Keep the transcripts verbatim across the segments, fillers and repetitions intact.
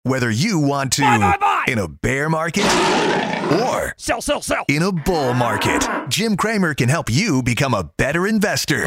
Whether you want to buy, buy, buy. in a bear market or sell, sell, sell. in a bull market, Jim Cramer can help you become a better investor.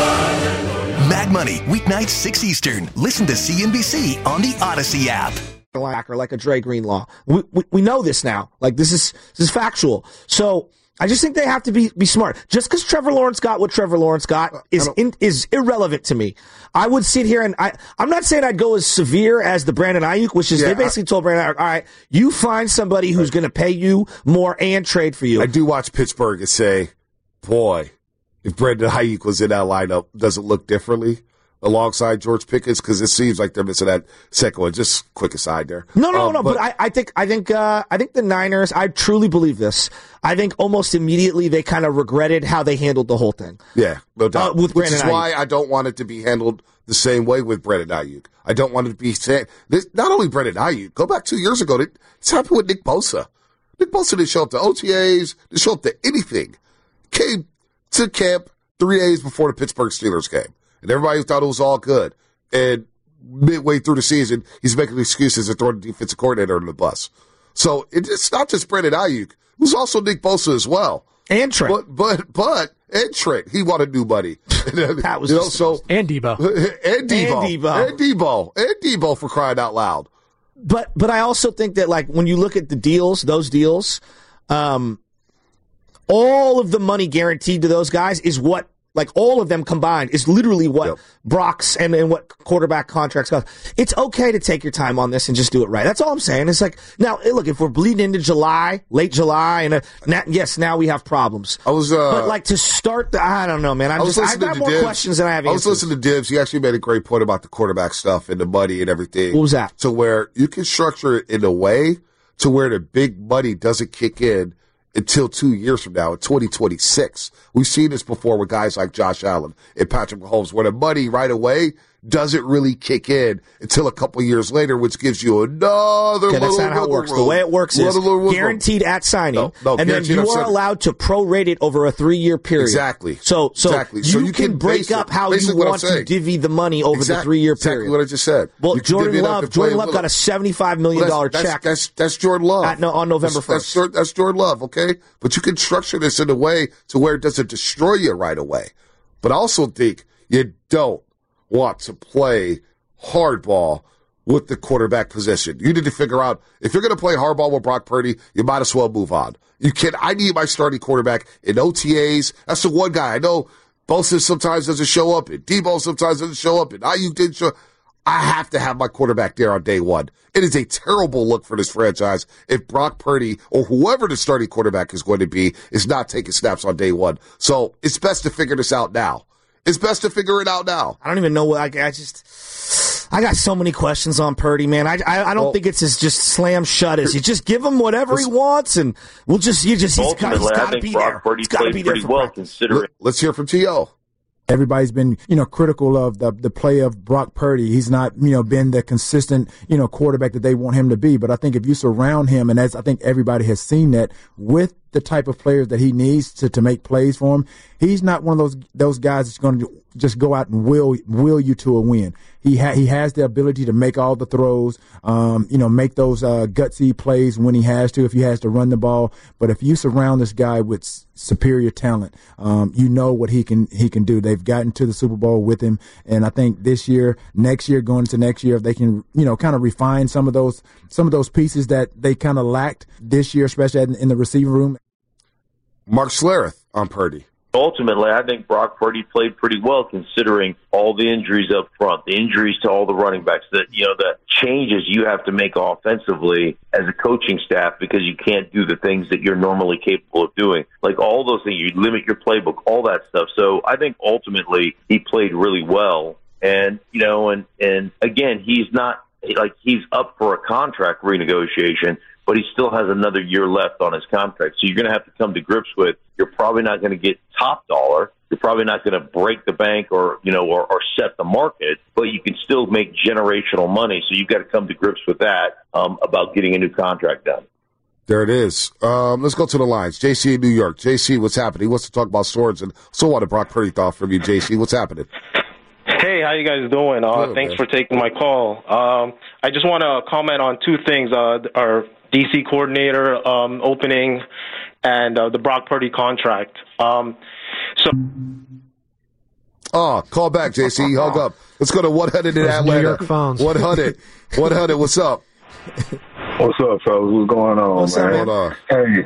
Mag Money, weeknights six Eastern. Listen to C N B C on the Odyssey app. Or like a Dre Greenlaw. We, we we know this now. Like this is this is factual. So I just think they have to be be smart. Just because Trevor Lawrence got what Trevor Lawrence got is in, is irrelevant to me. I would sit here and I I'm not saying I'd go as severe as the Brandon Ayuk, which is yeah, they basically I, told Brandon, all right, you find somebody who's going to pay you more and trade for you. I do watch Pittsburgh and say, boy, if Brandon Ayuk was in that lineup, does it look differently alongside George Pickens? Because it seems like they're missing that second one. Just quick aside there. No, no, um, no. But, but I, I think, I think, uh, I think the Niners. I truly believe this. I think almost immediately they kind of regretted how they handled the whole thing. Yeah, no doubt. Uh, with Which is Ayuk. why I don't want it to be handled the same way with Brandon Ayuk. I don't want it to be said. This, not only Brandon Ayuk. Go back two years ago. It's happened with Nick Bosa. Nick Bosa didn't show up to O T As. Didn't show up to anything. Came to camp three days before the Pittsburgh Steelers game, and everybody thought it was all good. And midway through the season, he's making excuses and throwing the defensive coordinator under the bus. So it's not just Brandon Ayuk. It was also Nick Bosa as well. And Trent. But, but, but, and Trent. He wanted new money. That was you know, so, and Debo. And Debo. And Debo. And Debo. And Debo for crying out loud. But, but I also think that, like, when you look at the deals, those deals, um, all of the money guaranteed to those guys is what, like all of them combined, is literally what yep. Brock's and, and what quarterback contracts cost. It's okay to take your time on this and just do it right. That's all I'm saying. It's like, now, look, if we're bleeding into July, late July, and uh, now, yes, now we have problems. I was, uh, but like to start the, I don't know, man. I'm I was just, I've got more Dibs. questions than I have I was answers. listening to Dibs. He actually made a great point about the quarterback stuff and the money and everything. What was that? To where you can structure it in a way to where the big money doesn't kick in until two years from now, in twenty twenty-six. We've seen this before with guys like Josh Allen and Patrick Mahomes, where the money right away doesn't really kick in until a couple years later, which gives you another okay, little that's not how it works. room. The way it works is guaranteed at signing, no, no, and then you are allowed to prorate it over a three-year period. Exactly. So, so, exactly. you, so you can, can break up how you want to divvy the money over exactly, the three-year exactly period. Exactly what I just said. Well, Jordan Love, Jordan Love got a seventy-five million dollars well, that's, check. That's, that's, that's Jordan Love. At, no, on November first. That's, that's Jordan Love, okay? But you can structure this in a way to where it doesn't destroy you right away. But I also think you don't want to play hardball with the quarterback position. You need to figure out, if you're going to play hardball with Brock Purdy, you might as well move on. You can. I need my starting quarterback in O T As. That's the one guy. I know Bosa sometimes doesn't show up, and Debo sometimes doesn't show up, and Ayuk didn't show up. I have to have my quarterback there on day one. It is a terrible look for this franchise if Brock Purdy or whoever the starting quarterback is going to be is not taking snaps on day one. So it's best to figure this out now. It's best to figure it out now. I don't even know what I, I just. I got so many questions on Purdy, man. I I, I don't well, think it's as just slam shut as you just give him whatever he wants, and we'll just you just he's got to be there. Purdy played pretty well considering. Let's hear from T O. Everybody's been, you know, critical of the the play of Brock Purdy. He's not, you know, been the consistent, you know, quarterback that they want him to be. But I think if you surround him, and as I think everybody has seen that with the type of players that he needs to, to make plays for him, he's not one of those those guys that's going to just go out and will will you to a win. He ha- he has the ability to make all the throws, um, you know, make those uh, gutsy plays when he has to, if he has to run the ball. But if you surround this guy with s- superior talent, um, you know what he can he can do. They've gotten to the Super Bowl with him, and I think this year, next year, going into next year, if they can, you know, kind of refine some of those some of those pieces that they kind of lacked this year, especially in, in the receiver room. Mark Schlereth on Purdy. Ultimately, I think Brock Purdy played pretty well considering all the injuries up front, the injuries to all the running backs, that, you know, the changes you have to make offensively as a coaching staff because you can't do the things that you're normally capable of doing. Like all those things, you limit your playbook, all that stuff. So I think ultimately he played really well. And, you know, and, and again, he's not like he's up for a contract renegotiation, but he still has another year left on his contract. So you're going to have to come to grips with, you're probably not going to get top dollar. You're probably not going to break the bank or, you know, or, or set the market, but you can still make generational money. So you've got to come to grips with that um, about getting a new contract done. There it is. Um, let's go to the lines. J C in New York. J C, what's happening? He wants to talk about swords, and so what a Brock Purdy thought from you, J C. What's happening? Hey, how you guys doing? Uh, Good, thanks man. for taking my call. Um, I just want to comment on two things: uh, our D C coordinator um, opening and uh, the Brock Purdy contract. Um, so, Oh, call back, J C. Hung up. Let's go to one hundred in Those Atlanta. New York phones. one hundred. one hundred. What's up? What's up, fellas? What's going on, What's up, man? Hold on. Hey,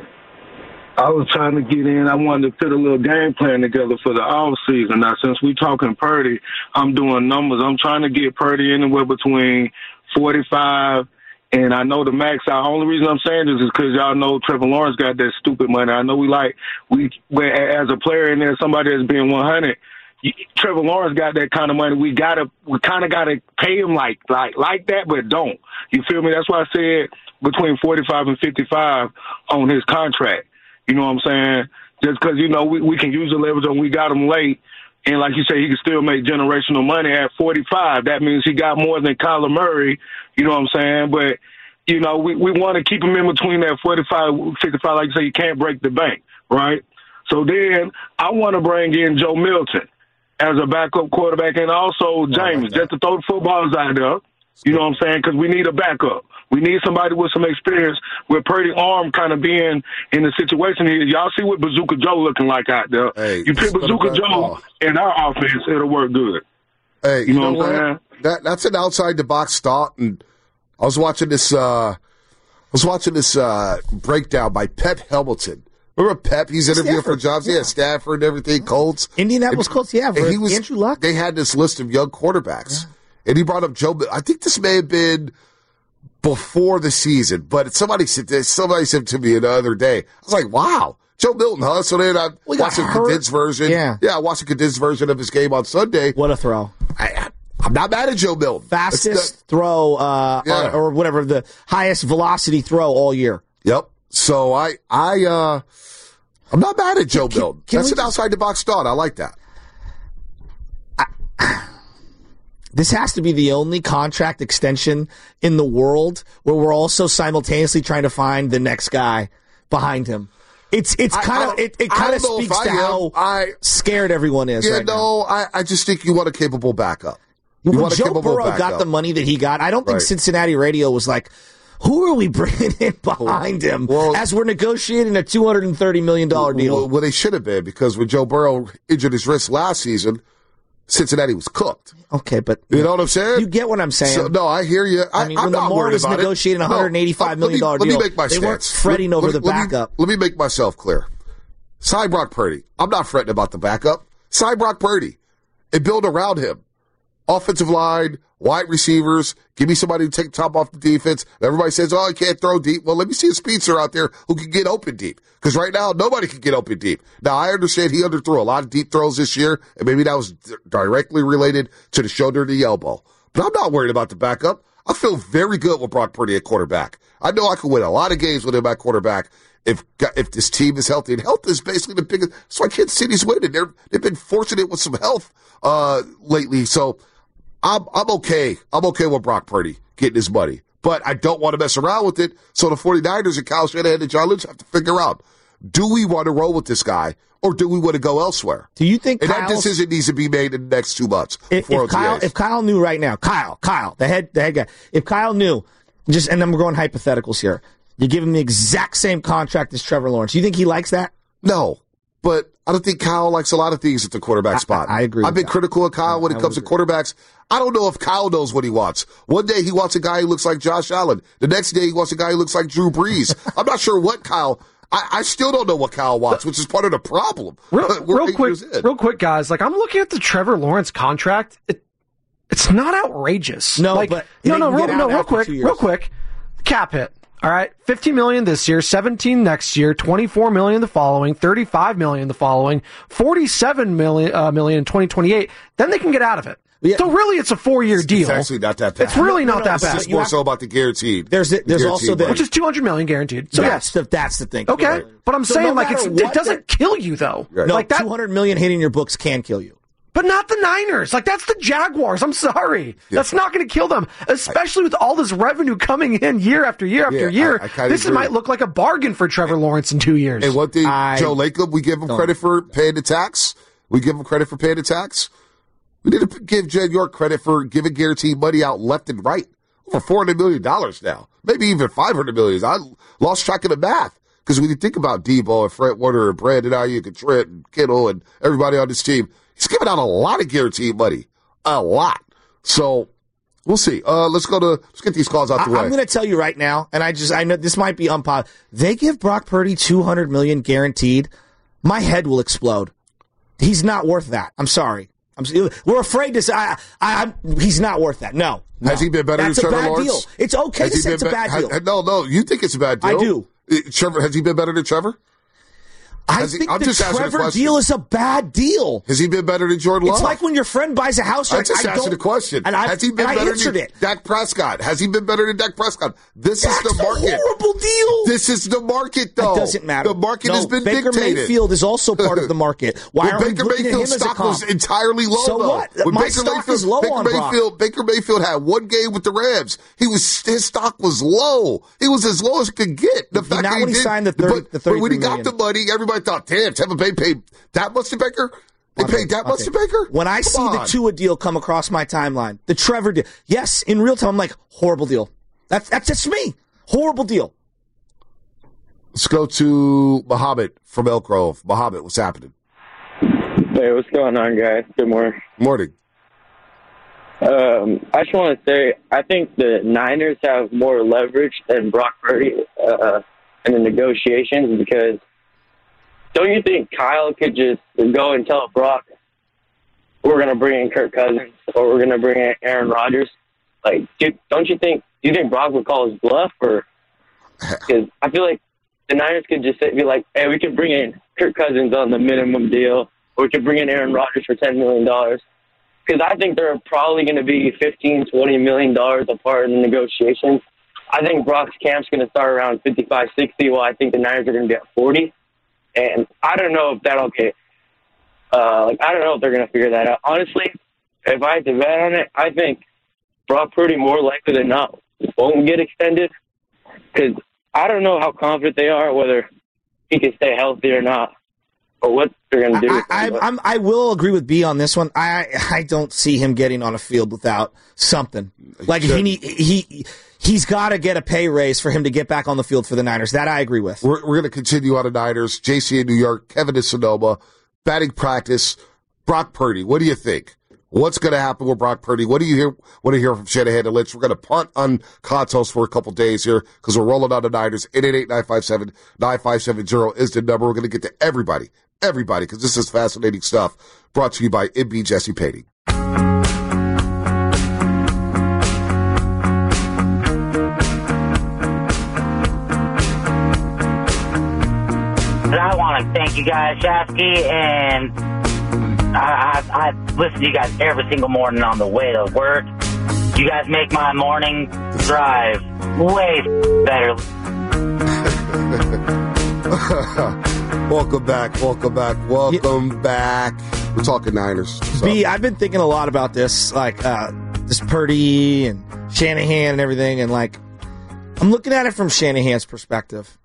I was trying to get in. I wanted to put a little game plan together for the off season. Now, since we talking Purdy, I'm doing numbers. I'm trying to get Purdy anywhere between forty-five and I know the max. The only reason I'm saying this is because y'all know Trevor Lawrence got that stupid money. I know we like we as a player in there, somebody that's being one hundred. Trevor Lawrence got that kind of money. We gotta, we kind of gotta pay him like, like, like that, but don't. You feel me? That's why I said between forty-five and fifty-five on his contract. You know what I'm saying? Just because, you know, we, we can use the leverage on we got him late. And like you say, he can still make generational money at forty-five. That means he got more than Kyler Murray. You know what I'm saying? But, you know, we, we want to keep him in between that forty-five, fifty-five. Like you say, you can't break the bank, right? So then I want to bring in Joe Milton as a backup quarterback, and also James, just to throw the footballs out there. You know what I'm saying? Because we need a backup. We need somebody with some experience with Purdy arm kind of being in the situation here. Y'all see what Bazooka Joe looking like out there. Hey, you pick Bazooka Joe ball. in our offense, it'll work good. Hey, you, You know know, what I'm what? saying? That that's an outside the box thought, and I was watching this. Uh, I was watching this uh, breakdown by Pep Hamilton. Remember Pep? He's interviewing for Stafford, jobs. Yeah, yeah. Stafford and everything. Colts, Indianapolis And- Colts, yeah, and for he was, Andrew Luck. They had this list of young quarterbacks, yeah. and he brought up Joe. I think this may have been before the season, but somebody said somebody said to me the other day. I was like, "Wow, Joe Milton, huh?" So then I We got watched a hurt. condensed version. Yeah. yeah, I watched a condensed version of his game on Sunday. What a throw. I, I'm not mad at Joe Milton. Fastest It's throw, uh, Yeah. or, or whatever, the highest velocity throw all year. the- Yep. So I, I, uh, I'm not mad at Joe Can- Milton. can That's we an just- outside the box thought. I like that. This has to be the only contract extension in the world where we're also simultaneously trying to find the next guy behind him. It's it's I- kind I of it, it don't- I kind of don't know if speaks I to am. how I- scared everyone is. Yeah, right now. no, I, I just think you want a capable backup. You When want a Joe capable Burrow backup. got the money that he got, I don't think Right. Cincinnati radio was like, who are we bringing in behind him Well- as we're negotiating a two hundred thirty million dollars deal? Well, well, they should have been, because when Joe Burrow injured his wrist last season, Cincinnati was cooked. Okay, but You know what I'm saying? you get what I'm saying. So, no, I hear you. I, I mean, I'm when not Lamar worried was about negotiating a it. one hundred eighty-five million dollars let me, deal, let me make my they weren't stance. fretting Let- over let- the let me- backup. Let me make myself clear. Sign Brock Purdy. I'm not fretting about the backup. Sign Brock Purdy and build around him. Offensive line, wide receivers. Give me somebody to take the top off the defense. Everybody says, oh, he can't throw deep. Well, let me see a speedster out there who can get open deep. Because right now, nobody can get open deep. Now, I understand he underthrew a lot of deep throws this year, and maybe that was d- directly related to the shoulder to the elbow. But I'm not worried about the backup. I feel very good with Brock Purdy at quarterback. I know I could win a lot of games with him at quarterback if if this team is healthy. And health is basically the biggest. That's why Kansas City's winning. They're, they've been fortunate with some health uh, lately. So I'm I'm okay. I'm okay with Brock Purdy getting his money. But I don't want to mess around with it. So the 49ers and Kyle Shanahan and John Lynch have to figure out, do we want to roll with this guy or do we want to go elsewhere? Do you think And that Kyle's- decision needs to be made in the next two months. If, before if Kyle, O T As. if Kyle knew right now, Kyle, Kyle, the head, the head guy, if Kyle knew, just and I'm going hypotheticals here, you give him the exact same contract as Trevor Lawrence. You think he likes that? No, but I don't think Kyle likes a lot of things at the quarterback spot. I agree I've with been that. critical of Kyle when I it comes to would quarterbacks. I don't know if Kyle knows what he wants. One day he wants a guy who looks like Josh Allen. The next day he wants a guy who looks like Drew Brees. I'm not sure what Kyle. I, I still don't know what Kyle wants, which is part of the problem. Real, We're real eight quick, years in. real quick, guys. Like I'm looking at the Trevor Lawrence contract. It, it's not outrageous. No, like, but no, they no, can real, get no, out real after quick, two years. real quick. Cap hit. All right, fifteen million this year, seventeen next year, twenty-four million the following, thirty-five million the following, forty-seven million uh, million in twenty twenty-eight. Then they can get out of it. Yeah. So really, it's a four-year deal. It's actually not that bad. It's really No, not no, that it's bad. It's you more have- so about the guaranteed. There's the- the there's guaranteed also the- money. Which is two hundred million guaranteed. So that's yes, the that's the thing. okay. But I'm So saying no like it's, matter it what doesn't kill you though. Right. No, Like that, two hundred million hitting your books can kill you. but not the Niners. Like, that's the Jaguars. I'm sorry. That's not going to kill them, especially with all this revenue coming in year after year after Yeah, year. I- I kinda this agree. might look like a bargain for Trevor Lawrence in two years. And one thing, I Joe Lacob, we give him don't. credit for paying the tax. We give him credit for paying the tax. We need to give Jed York credit for giving guaranteed money out left and right. Over four hundred million dollars now. Maybe even five hundred million dollars. I lost track of the math. Because when you think about Debo and Fred Warner and Brandon Ayuk and Trent and Kittle and everybody on this team, he's giving out a lot of guaranteed money. A lot. So we'll see. Uh, let's go to, let's get these calls out the I, way. I'm going to tell you right now, and I just, I know this might be unpopular. They give Brock Purdy two hundred million dollars guaranteed. My head will explode. He's not worth that. I'm sorry. I'm, we're afraid to say, I, I, I'm, he's not worth that. No. no. Has he been better That's than Trevor bad Lawrence? Deal. It's okay has to say it's be- a bad has, deal. No, no. You think it's a bad deal? I do. Trevor, has he been better than Trevor? I Has he- think I'm the just asking a Trevor question. deal is a bad deal. Has he been better than Jordan Love? It's like when your friend buys a house. I You're just like, I asked you don't- the question. And I, Has he been and I better answered than it. Dak Prescott? Has he been better than Dak Prescott? This That's is the market. a horrible deal. This is the market, though. It doesn't matter. The market no, has been Baker dictated. Mayfield is also part of the market. Why Well, are we Baker looking at him Mayfield's as a stock comp? was entirely low, So though. what? When My Baker stock Mayfield, is low Baker on Mayfield, Brock. Baker Mayfield had one game with the Rams. He was his stock was low. He was as low as it could get. The He- fact not that when he did- signed the thirty- but, the but when he thirty-three got the money, everybody thought, "Damn, Tampa Bay paid that much to Baker." They Okay, paid that much okay. to Baker. When I Come see the on. Tua deal come across my timeline, the Trevor deal, yes, in real time, I'm like, horrible deal. That's that's just me. Horrible deal. Let's go to Muhammad from Elk Grove. Muhammad, what's happening? Hey, what's going on, guys? Good morning. Morning. Um, I just want to say, I think the Niners have more leverage than Brock Purdy uh, in the negotiations because don't you think Kyle could just go and tell Brock, we're going to bring in Kirk Cousins or we're going to bring in Aaron Rodgers? Like, dude, don't you think, do you think Brock would call his bluff? Or because I feel like the Niners could just say, be like, hey, we could bring in Kirk Cousins on the minimum deal or we could bring in Aaron Rodgers for ten million dollars. Because I think they're probably going to be fifteen, twenty million dollars apart in the negotiations. I think Brock's camp's going to start around fifty-five, sixty, while I think the Niners are going to be at forty. And I don't know if that'll get, uh, like, I don't know if they're going to figure that out. Honestly, if I had to bet on it, I think Brock Purdy more likely than not won't get extended. Because I don't know how confident they are whether he can stay healthy or not, or what they're going to do. I, I, I'm, I will agree with B on this one. I I don't see him getting on a field without something. Like he need, he he's got to get a pay raise for him to get back on the field for the Niners. That I agree with. We're, we're going to continue on the Niners. J C in New York, Kevin in Sonoma, batting practice. Brock Purdy, what do you think? What's going to happen with Brock Purdy? What do you hear? Want to hear from Shanahan and Lynch? We're going to punt on Contos for a couple days here because we're rolling on the Niners. eight eight eight, nine five seven, nine five seven zero is the number. We're going to get to everybody, everybody, because this is fascinating stuff. Brought to you by M B Jesse Painting. I want to thank you guys, Shasky, and I, I, I listen to you guys every single morning on the way to work. You guys make my morning drive way better. Welcome back, welcome back, welcome yeah. back. We're talking Niners. So. B, I've been thinking a lot about this, like uh, this Purdy and Shanahan and everything, and like I'm looking at it from Shanahan's perspective.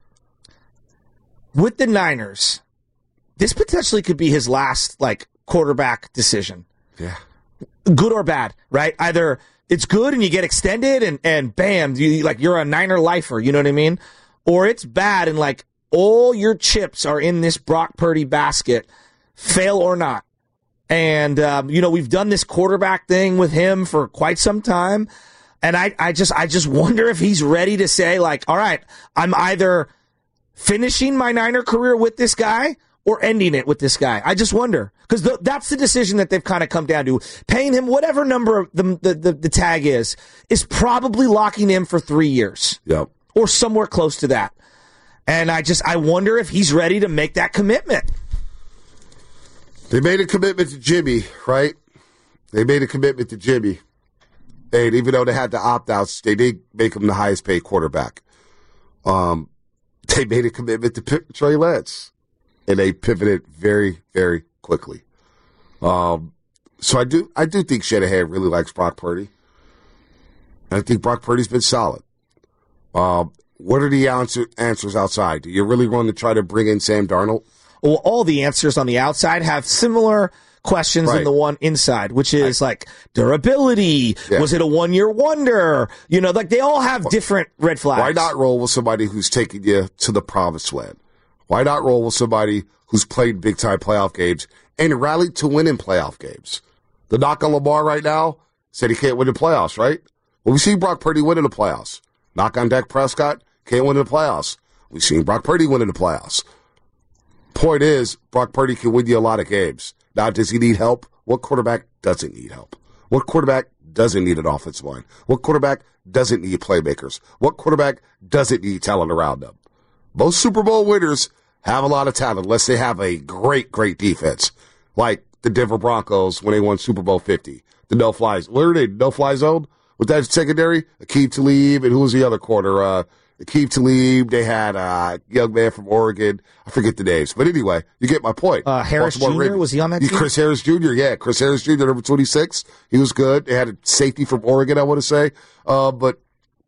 With the Niners, this potentially could be his last like quarterback decision. Yeah. Good or bad, right? Either it's good and you get extended and, and bam, you like you're a Niner lifer, you know what I mean? Or it's bad and like all your chips are in this Brock Purdy basket, fail or not. And um, you know, we've done this quarterback thing with him for quite some time. And I, I just I just wonder if he's ready to say, like, all right, I'm either finishing my Niner career with this guy or ending it with this guy. I just wonder. Because th- that's the decision that they've kind of come down to. Paying him whatever number the, the, the, the tag is, is probably locking him for three years. Yep. Or somewhere close to that. And I just, I wonder if he's ready to make that commitment. They made a commitment to Jimmy, right? They made a commitment to Jimmy. And even though they had the opt-outs, they did make him the highest paid quarterback. Um, they made a commitment to P- Trey Lance. And they pivoted very, very quickly. Um, so I do I do think Shanahan really likes Brock Purdy. And I think Brock Purdy's been solid. Um, what are the answer, answers outside? Do you really want to try to bring in Sam Darnold? Well, all the answers on the outside have similar questions Right. than the one inside, which is like durability. Yeah. Was it a one year wonder? You know, like they all have different red flags. Why not roll with somebody who's taking you to the promised land? Why not roll with somebody who's played big time playoff games and rallied to win in playoff games? The knock on Lamar right now said he can't win the playoffs, right? Well, we see Brock Purdy win in the playoffs. Knock on Dak Prescott, can't win in the playoffs. We've seen Brock Purdy win in the playoffs. Point is, Brock Purdy can win you a lot of games. Now, does he need help? What quarterback doesn't need help? What quarterback doesn't need an offensive line? What quarterback doesn't need playmakers? What quarterback doesn't need talent around them? Most Super Bowl winners have a lot of talent unless they have a great, great defense. Like the Denver Broncos when they won Super Bowl fifty. The no-fly, where are they? No-fly zone? With that secondary? Aqib Talib, and who was the other corner? Uh, Aqib Talib, they had a young man from Oregon. I forget the names. But anyway, you get my point. Uh, Harris Baltimore Junior Ravens. Was he on that Yeah, team? Chris Harris Junior, yeah. Chris Harris Junior, number twenty-six. He was good. They had a safety from Oregon, I want to say. Uh, but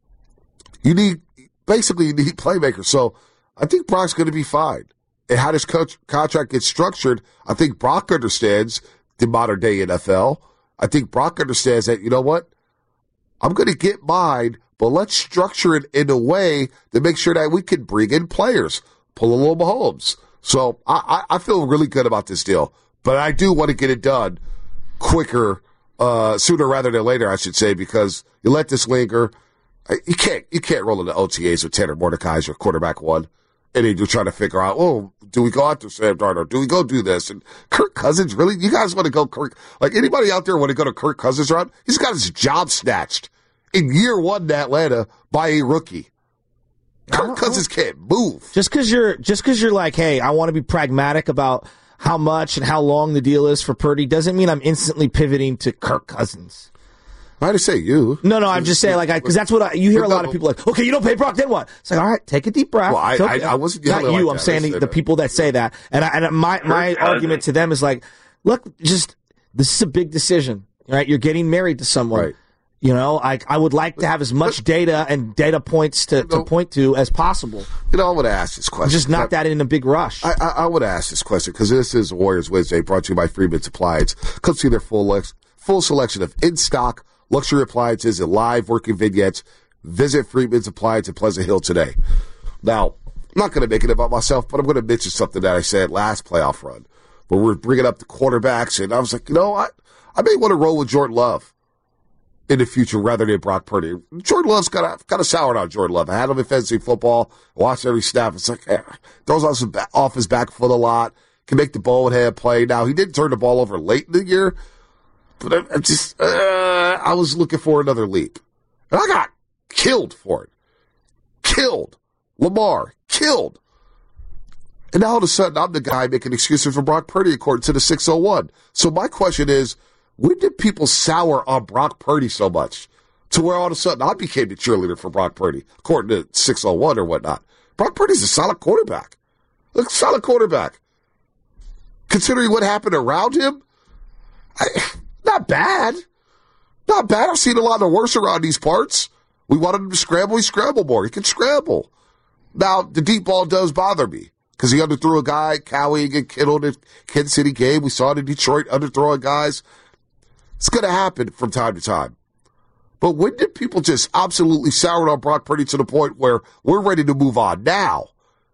you need, basically, you need playmakers. So I think Brock's going to be fine. And how this coach, contract gets structured, I think Brock understands the modern day N F L. I think Brock understands that, you know what? I'm going to get mine, but let's structure it in a way to make sure that we can bring in players. Pull a little Mahomes. So I, I, I feel really good about this deal, but I do want to get it done quicker, uh, sooner rather than later, I should say, because you let this linger. You can't, you can't roll into O T As with Tanner Mordecai as your quarterback one. And then you're trying to figure out, oh, do we go after Sam Darnold? Do we go do this? And Kirk Cousins, really? You guys want to go Kirk? Like, anybody out there want to go to Kirk Cousins route? He's got his job snatched in year one in Atlanta by a rookie. Kirk Cousins can't move. Just because you're, just because you're like, hey, I want to be pragmatic about how much and how long the deal is for Purdy doesn't mean I'm instantly pivoting to Kirk Cousins. I just say you. No, no, I'm just saying, like, because that's what I, you hear a lot of people like, okay, you don't pay Brock, then what? It's like, all right, take a deep breath. Well, I, It's I, okay. I wasn't Not yelling you, like I'm that. saying I the, said the that. people that say that. And, I, and my, my argument to them is like, look, just, this is a big decision, right? You're getting married to someone. Right. You know, I, I would like to have as much data and data points to, to point to as possible. You know, I would ask this question. Just not that in a big rush. I, I, I would ask this question because this is Warriors Wednesday, brought to you by Freeman's Appliance. Come see their full lex, full selection of in-stock luxury appliances and live working vignettes. Visit Freeman's Appliance in Pleasant Hill today. Now, I'm not going to make it about myself, but I'm going to mention something that I said last playoff run, where we're bringing up the quarterbacks, and I was like, you know, I, I may want to roll with Jordan Love in the future rather than Brock Purdy. Jordan Love's kind of kind of soured on Jordan Love. I had him in fantasy football, watched every snap. It's like, eh, throws off, some ba- off his back foot a lot, can make the ball and head play. Now, he didn't turn the ball over late in the year, but I, I just, uh, I was looking for another leap. And I got killed for it. Killed. Lamar, killed. And now all of a sudden, I'm the guy making excuses for Brock Purdy according to the six oh one. So my question is, when did people sour on Brock Purdy so much to where all of a sudden I became the cheerleader for Brock Purdy, according to six oh one or whatnot? Brock Purdy's a solid quarterback. Look, solid quarterback. Considering what happened around him, I, not bad. Not bad. I've seen a lot of worse around these parts. We wanted him to scramble. He scrambled more. He can scramble. Now, the deep ball does bother me because he underthrew a guy, Cowie and Kittle in the Kansas City game. We saw it in Detroit, underthrowing guys. It's going to happen from time to time. But when did people just absolutely sour on Brock Purdy to the point where we're ready to move on now?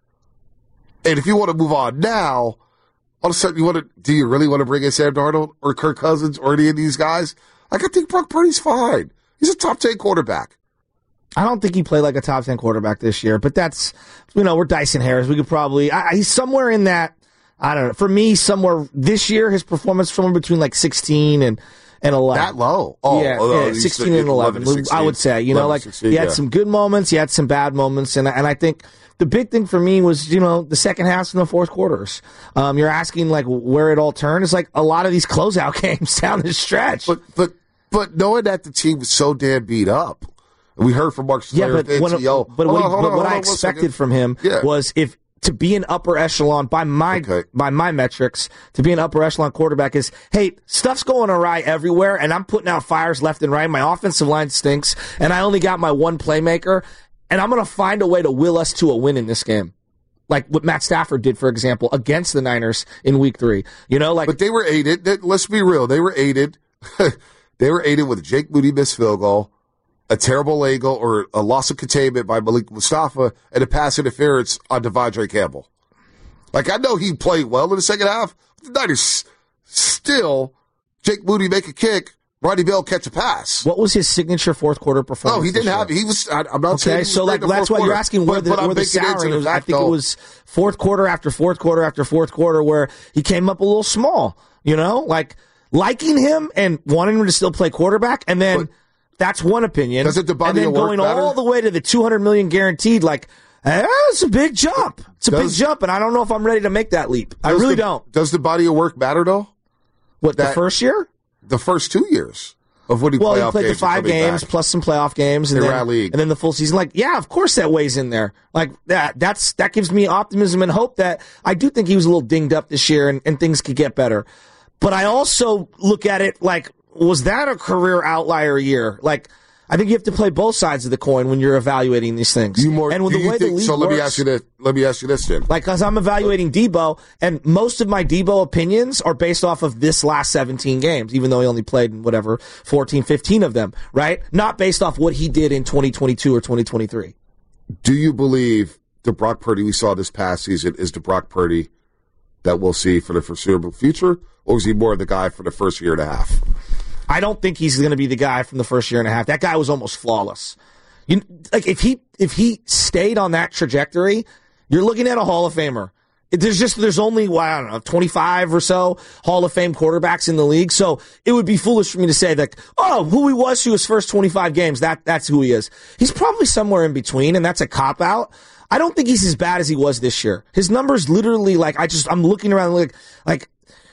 And if you want to move on now, all of a sudden you want to, do you really want to bring in Sam Darnold or Kirk Cousins or any of these guys? Like, I think Brock Purdy's fine. He's a top ten quarterback. I don't think he played like a top ten quarterback this year, but that's, you know, we're Dyson Harris. We could probably, I, he's somewhere in that, I don't know. For me, somewhere this year, his performance somewhere between like sixteen and, and eleven. That low? Oh, yeah, oh, yeah you sixteen said and eleven. eleven to I would say, you know, like sixteen, he had yeah. some good moments, he had some bad moments, and and I think the big thing for me was, you know, the second half and the fourth quarters. Um, you're asking like where it all turned. It's like a lot of these closeout games down the stretch. But but but knowing that the team was so damn beat up, we heard from Mark yeah, Slater, but, when, N C O. but Hold what, on, hold but on, what hold I on one expected second. from him Yeah. was if to be an upper echelon by my Okay. by my metrics, to be an upper echelon quarterback is, hey, stuff's going awry everywhere, and I'm putting out fires left and right. My offensive line stinks, and I only got my one playmaker, and I'm going to find a way to will us to a win in this game. like what Matt Stafford did, for example, against the Niners in Week Three. You know, like but they were aided. They, let's be real, they were aided. They were aided with a Jake Moody missed field goal, a terrible leg goal, or a loss of containment by Malik Mustafa, and a pass interference on Devondre Campbell. Like, I know he played well in the second half. The Niners still, Jake Moody make a kick, Roddy Bell catch a pass. What was his signature fourth quarter performance? Oh, he didn't have. He was. I, I'm not okay, saying. Okay, so like that's why you're asking where but, the, but where the salary was. I think though. it was fourth quarter after fourth quarter after fourth quarter where he came up a little small. You know, like liking him and wanting him to still play quarterback, and then. But, that's one opinion. Does it the body and then of work going matter? all the way to the two hundred million guaranteed, like, eh, it's a big jump. It's a does, big jump, and I don't know if I'm ready to make that leap. I really the, don't. Does the body of work matter, though? What, that, the first year? The first two years of winning well, playoff he played games the five games back. plus some playoff games, and then, and then the full season. Like, yeah, of course that weighs in there. Like that. That's that gives me optimism and hope that I do think he was a little dinged up this year, and, and things could get better. But I also look at it like, was that a career outlier year? Like. I think you have to play both sides of the coin when you're evaluating these things. You more, and with the way think, the league so let works, me ask you this. Let me ask you this, Jim. Like, because I'm evaluating Debo, and most of my Debo opinions are based off of this last seventeen games, even though he only played in whatever fourteen, fifteen of them, right? Not based off what he did in twenty twenty-two or twenty twenty-three. Do you believe the Brock Purdy we saw this past season is the Brock Purdy that we'll see for the foreseeable future, or is he more of the guy for the first year and a half? I don't think he's going to be the guy from the first year and a half. That guy was almost flawless. You, like if he if he stayed on that trajectory, you're looking at a Hall of Famer. There's just there's only well, I don't know twenty-five or so Hall of Fame quarterbacks in the league, so it would be foolish for me to say that oh who he was through his first twenty-five games that that's who he is. He's probably somewhere in between, and that's a cop out. I don't think he's as bad as he was this year. His numbers literally like I just I'm looking around like like.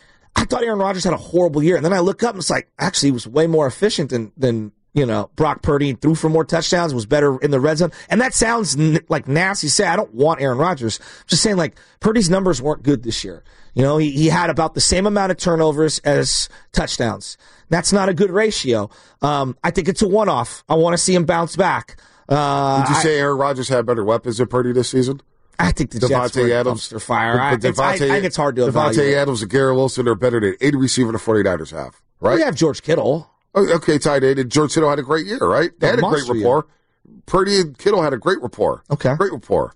I thought Aaron Rodgers had a horrible year, and then I look up and it's like, actually, he was way more efficient than, than you know, Brock Purdy, threw for more touchdowns, was better in the red zone. And that sounds n- like nasty to say. I don't want Aaron Rodgers. I'm just saying, like, Purdy's numbers weren't good this year. You know, he, he had about the same amount of turnovers as touchdowns. That's not a good ratio. Um, I think it's a one-off. I want to see him bounce back. Uh, Did you I, say Aaron Rodgers had better weapons than Purdy this season? I think the Jets were Adams, dumpster fire. I, but Devontae, I, I think it's hard to Devontae evaluate. Adams and Garrett Wilson are better than any receiver the 49ers have, right? We have George Kittle. Oh, okay, tight end. And George Kittle had a great year, right? They A had a great rapport. Year. Purdy and Kittle had a great rapport. Okay. Great rapport.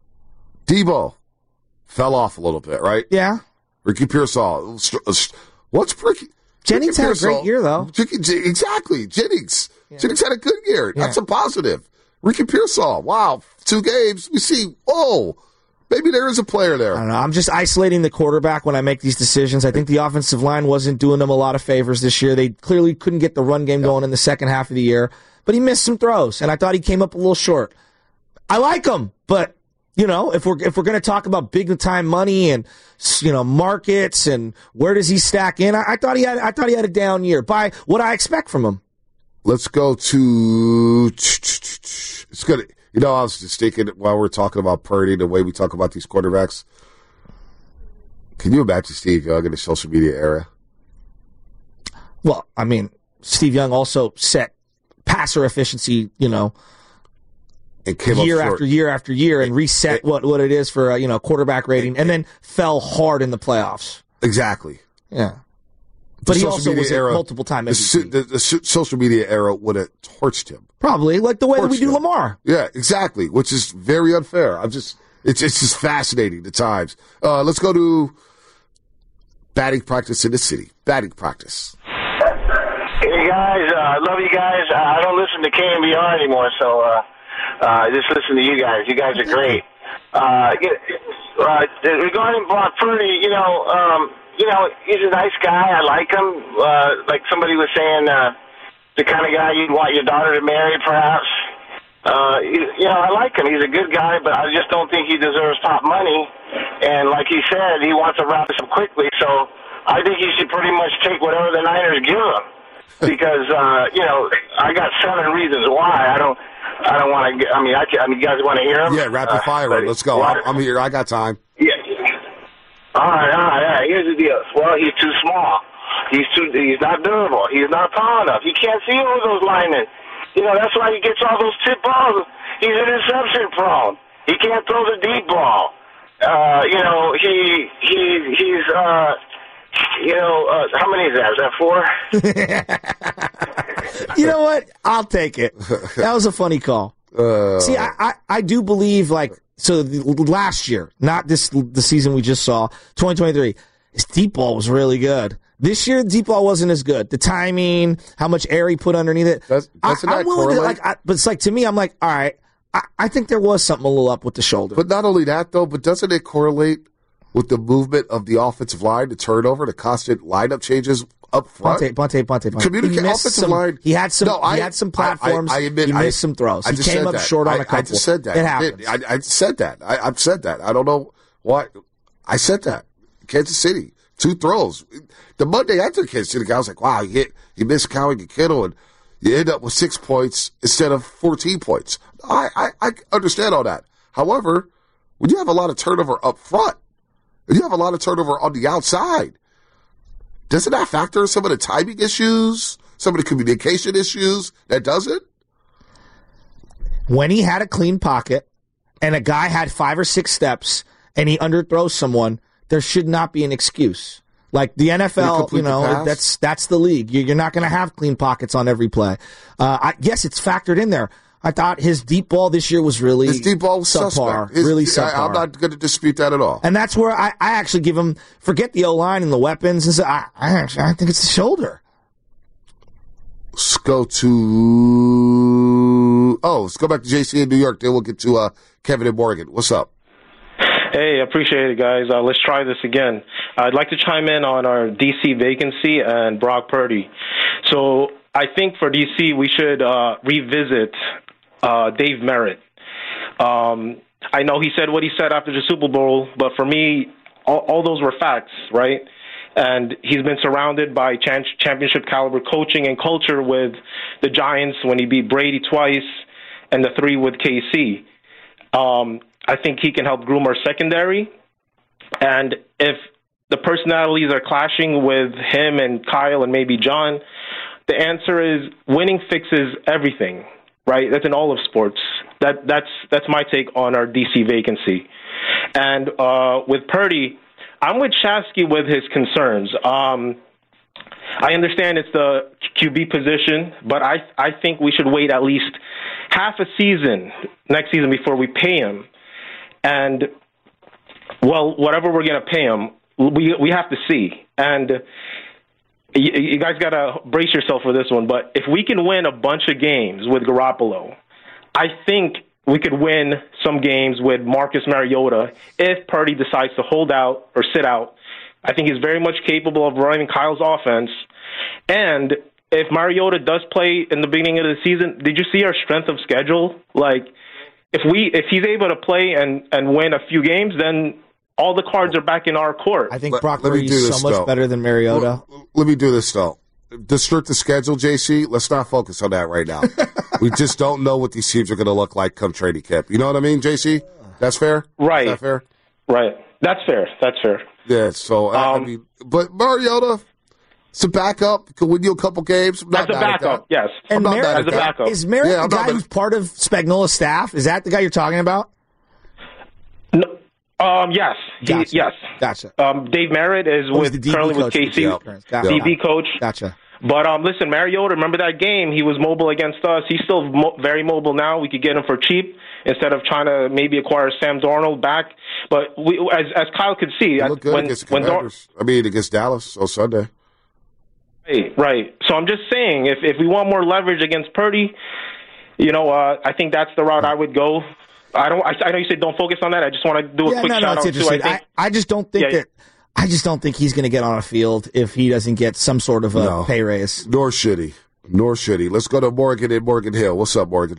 Debo fell off a little bit, right? Yeah. Ricky Pearsall. What's Ricky? Jennings Ricky had a great year, though. Exactly. Jennings. Yeah. Jennings had a good year. Yeah. That's a positive. Ricky Pearsall. Wow. Two games. We see, whoa. Maybe there is a player there. I don't know. I'm just isolating the quarterback when I make these decisions. I think the offensive line wasn't doing them a lot of favors this year. They clearly couldn't get the run game yep. going in the second half of the year, but he missed some throws, and I thought he came up a little short. I like him, but you know, if we're if we're going to talk about big time money and you know markets and where does he stack in, I, I thought he had I thought he had a down year by what I expect from him. Let's go to it's good. You know, I was just thinking while we're talking about Purdy, the way we talk about these quarterbacks. Can you imagine Steve Young in the social media era? Well, I mean, Steve Young also set passer efficiency, you know, and came year up short. after year after year and reset it, what, what it is for a, you know, quarterback rating, and then fell hard in the playoffs. Exactly. Yeah. But he also was a multiple time M V P. The, the, the social media era would have torched him. Probably, like the way that we do him. Lamar. Yeah, exactly, which is very unfair. I'm just, it's it's just fascinating, the times. Uh, let's go to batting practice in the city. Batting practice. Hey, guys, uh, I love you guys. Uh, I don't listen to K M B R anymore, so uh, uh, just listen to you guys. You guys are great. Uh, uh, regarding Brock Purdy, you know, um, you know, he's a nice guy. I like him. Uh, like somebody was saying, uh, the kind of guy you'd want your daughter to marry, perhaps. Uh, you, you know, I like him. He's a good guy, but I just don't think he deserves top money. And like he said, he wants to wrap this up quickly. So I think he should pretty much take whatever the Niners give him. Because, uh, you know, I got seven reasons why. I don't I don't want to, I mean, I, I mean, you guys want to hear him? Yeah, rapid fire. Uh, Let's go. I'm, I'm here. I got time. Yeah. All right, all right, all right. Here's the deal. Well, he's too small. He's too. He's not durable. He's not tall enough. He can't see over those linemen. You know, that's why he gets all those tip balls. He's interception prone. He can't throw the deep ball. uh, you know, he he he's uh, you know, uh, how many is that? Is that four? You know what? I'll take it. That was a funny call. Uh, See, I, I, I do believe, like, so the, last year, not this the season we just saw, twenty twenty-three, his deep ball was really good. This year, deep ball wasn't as good. The timing, how much air he put underneath it. Does, doesn't I, that I'm willing to, correlate? like, I, but it's like, to me, I'm like, all right, I, I think there was something a little up with the shoulder. But not only that, though, but doesn't it correlate with the movement of the offensive line, the turnover, the constant lineup changes up front? Bunte, Bunte, Bunte, Bunte. Communicate He missed offensive some- line. He had some. No, I- he had some platforms. I, I admit, he I- missed some throws. I He just came said up that. short on I, a couple. I just said that. It I happens. did. I, I said that. I, I've said that. I don't know why. I said that. Kansas City, two throws. The Monday after the Kansas City, I was like, wow, you hit, you missed Cowie and Kittle, and you end up with six points instead of fourteen points. I, I, I understand all that. However, when you have a lot of turnover up front, and you have a lot of turnover on the outside, doesn't that factor in some of the timing issues, some of the communication issues? That doesn't? When he had a clean pocket and a guy had five or six steps and he underthrows someone, there should not be an excuse. Like the N F L, complete you know, the pass? that's that's the league. You- You're not going to have clean pockets on every play. Uh, I, yes, it's factored in there. I thought his deep ball this year was really His deep ball was subpar, suspect. His- really I, subpar. I'm not going to dispute that at all. And that's where I, I actually give him, forget the O-line and the weapons. And so I, I actually I think it's the shoulder. Let's go to oh, let's go back to J C in New York. Then we'll get to uh, Kevin and Morgan. What's up? Hey, appreciate it, guys. Uh, let's try this again. I'd like to chime in on our D C vacancy and Brock Purdy. So I think for D C, we should uh, revisit uh, Dave Merritt. Um, I know he said what he said after the Super Bowl, but for me, all, all those were facts, right? And he's been surrounded by chan- championship caliber coaching and culture with the Giants when he beat Brady twice and the three with K C. Um, I think he can help groom our secondary. And if the personalities are clashing with him and Kyle and maybe John, the answer is winning fixes everything, right? That's in all of sports. That that's that's my take on our D C vacancy. And uh, with Purdy, I'm with Shasky with his concerns. Um, I understand it's the Q B position, but I I think we should wait at least half a season next season before we pay him. And, well, whatever we're going to pay him, we we have to see. And you, you guys got to brace yourself for this one. But if we can win a bunch of games with Garoppolo, I think we could win some games with Marcus Mariota if Purdy decides to hold out or sit out. I think he's very much capable of running Kyle's offense. And if Mariota does play in the beginning of the season, did you see our strength of schedule? Like, if we if he's able to play and, and win a few games, then all the cards are back in our court. I think Let- Brock let me Purdy do is this, so much though. better than Mariota. Let, let me do this, though. The strength of schedule, J C, let's not focus on that right now. We just don't know what these teams are going to look like come training camp. You know what I mean, J C? That's fair? Right. Is that fair? Right. That's fair. That's fair. Yeah, so, I- I Um, mean, but Mariota, it's a backup, could win you a couple games. I'm not As a mad at backup, that. yes. And I'm not Merritt, mad As at a that. backup. is Merritt Yeah, the I'm not guy mad- who's part of Spagnuolo's staff? Is that the guy you're talking about? No, um, yes. He, Gotcha. Yes. Gotcha. Um, Dave Merritt is Oh, he's with the D B currently with coach K for C, the Giants. Gotcha. D B coach. Gotcha. But um, listen, Mariota, remember that game? He was mobile against us. He's still mo- very mobile now. We could get him for cheap instead of trying to maybe acquire Sam Darnold back. But we, as as Kyle could see, He looked good when against the when Dar- Commanders. I mean, against Dallas on Sunday. Right, right. So I'm just saying, if if we want more leverage against Purdy, you know, uh, I think that's the route I would go. I don't. I, I know you said don't focus on that. I just want to do a Yeah, quick no, no, shout it's out too. I interesting. think I, I just don't think Yeah. that. I just don't think he's going to get on a field if he doesn't get some sort of a No. pay raise. Nor should he. Nor should he. Let's go to Morgan in Morgan Hill. What's up, Morgan?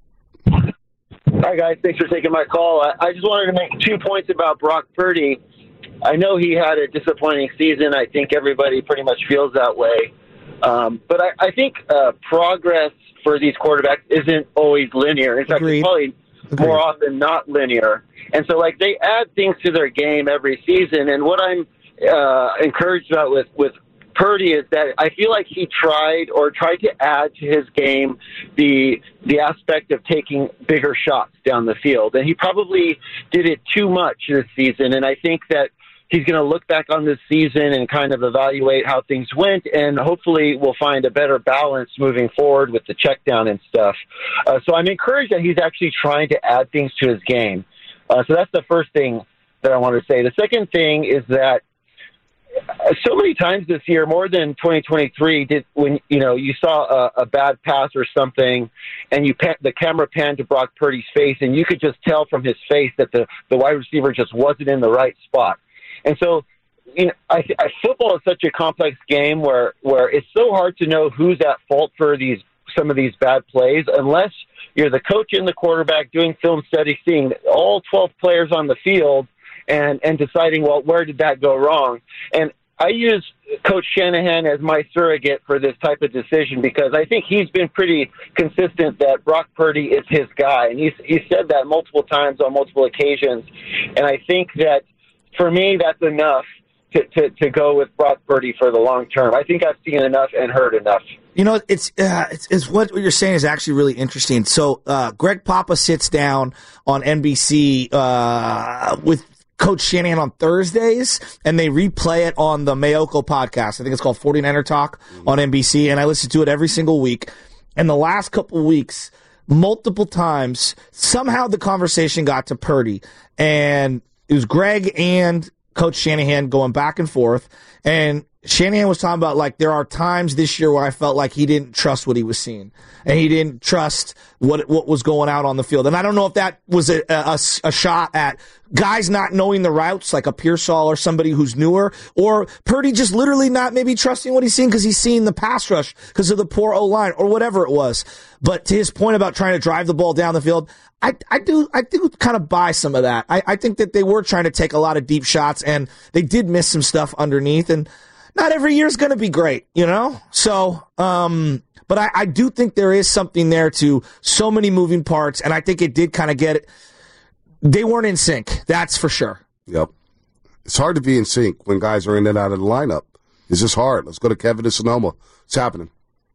Hi, guys. Thanks for taking my call. I, I just wanted to make two points about Brock Purdy. I know he had a disappointing season. I think everybody pretty much feels that way. Um, but I, I think uh, progress for these quarterbacks isn't always linear. In fact, Agreed. it's probably Agreed. more often not linear. And so, like, they add things to their game every season. And what I'm uh, encouraged about with, with Purdy is that I feel like he tried or tried to add to his game the the aspect of taking bigger shots down the field. And he probably did it too much this season. And I think that he's going to look back on this season and kind of evaluate how things went, and hopefully we'll find a better balance moving forward with the check down and stuff. Uh, so I'm encouraged that he's actually trying to add things to his game. Uh, so that's the first thing that I want to say. The second thing is that so many times this year, more than twenty twenty-three, did when you know you saw a, a bad pass or something, and you pan, the camera panned to Brock Purdy's face, and you could just tell from his face that the, the wide receiver just wasn't in the right spot. And so, you know, I, I, football is such a complex game where, where it's so hard to know who's at fault for these some of these bad plays unless you're the coach and the quarterback doing film study, seeing all twelve players on the field and, and deciding, well, where did that go wrong? And I use Coach Shanahan as my surrogate for this type of decision because I think he's been pretty consistent that Brock Purdy is his guy. And he's, he's said that multiple times on multiple occasions. And I think that for me, that's enough to, to, to go with Brock Purdy for the long term. I think I've seen enough and heard enough. You know, it's, uh, it's, it's what you're saying is actually really interesting. So, uh, Greg Papa sits down on N B C, uh, with Coach Shanahan on Thursdays, and they replay it on the Mayoko podcast. I think it's called forty-niner Talk on N B C, and I listen to it every single week. And the last couple of weeks, multiple times, somehow the conversation got to Purdy, and it was Greg and Coach Shanahan going back and forth, and Shanahan was talking about, like, there are times this year where I felt like he didn't trust what he was seeing, and he didn't trust what what was going out on the field. And I don't know if that was a, a, a shot at guys not knowing the routes, like a Pearsall or somebody who's newer, or Purdy just literally not maybe trusting what he's seeing because he's seeing the pass rush because of the poor O-line or whatever it was. But to his point about trying to drive the ball down the field, I, I do I do kind of buy some of that. I, I think that they were trying to take a lot of deep shots, and they did miss some stuff underneath, and not every year is going to be great, you know? So, um, but I, I do think there is something there to so many moving parts, and I think it did kind of get it. They weren't in sync, that's for sure. Yep. It's hard to be in sync when guys are in and out of the lineup. It's just hard. Let's go to Kevin in Sonoma. What's happening?